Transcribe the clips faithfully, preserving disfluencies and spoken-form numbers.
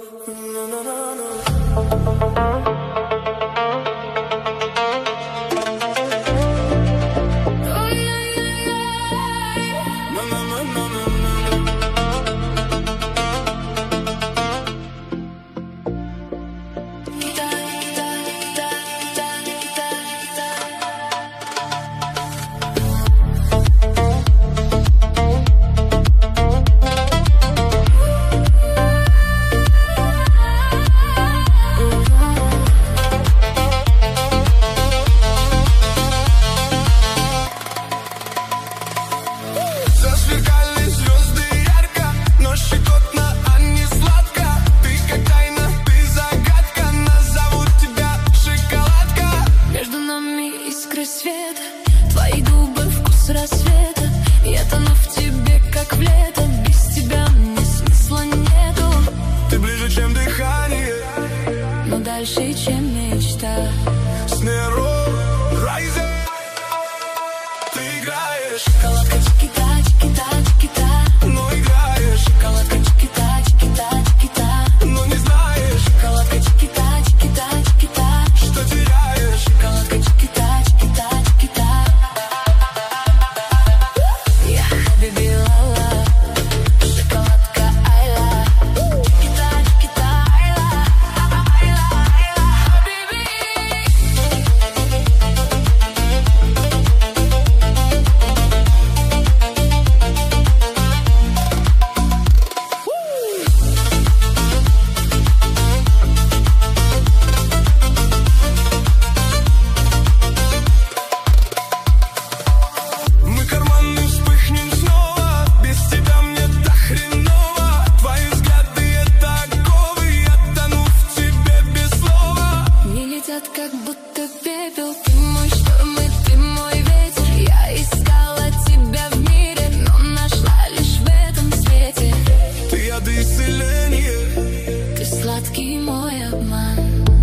Твои губы вкус рассвета. Я тону в тебе, как в лето. Без тебя мне смысла нету. Ты ближе, чем дыхание, но дальше, чем мечта. Снеру райзе. Ты играешь Шоколадка чики-та, чики-та, чики-та. но играешь Шоколадка чики-та, чики-та, чики-та. но не знаешь, Шоколадка чики-та, чики-та, чики-та. что теряешь. Шоколадка чики-та, чики-та, чики-та. Я хабиби лала. Шоколадка айла. Чики-та, чики-та, айла. Айла, айла, хабиби. Мы карманы вспыхнем снова. Без тебя мне так хреново. Твои взгляды — это оковы. Я тону в тебе без слова. Не летят, как будто пепел. Ты мой шторм и ты мой ветер. Я искала тебя в мире, но нашла лишь в этом свете. Ты яд и исцеление. Ты сладкий мой обман.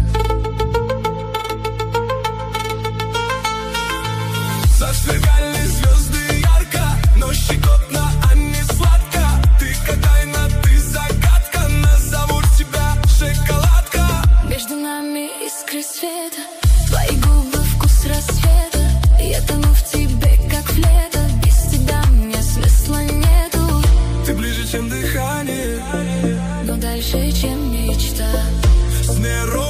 Зажигали звезды ярко, но щекотно, а не сладко. Ты как тайна, ты загадка. Назову тебя шоколадка. Между нами искры света. Твои губы вкус рассвета. Я тону в тебе, как в лето. Без тебя мне смысла нету. Ты ближе, чем дыхание, Но дальше, чем мечта. снеру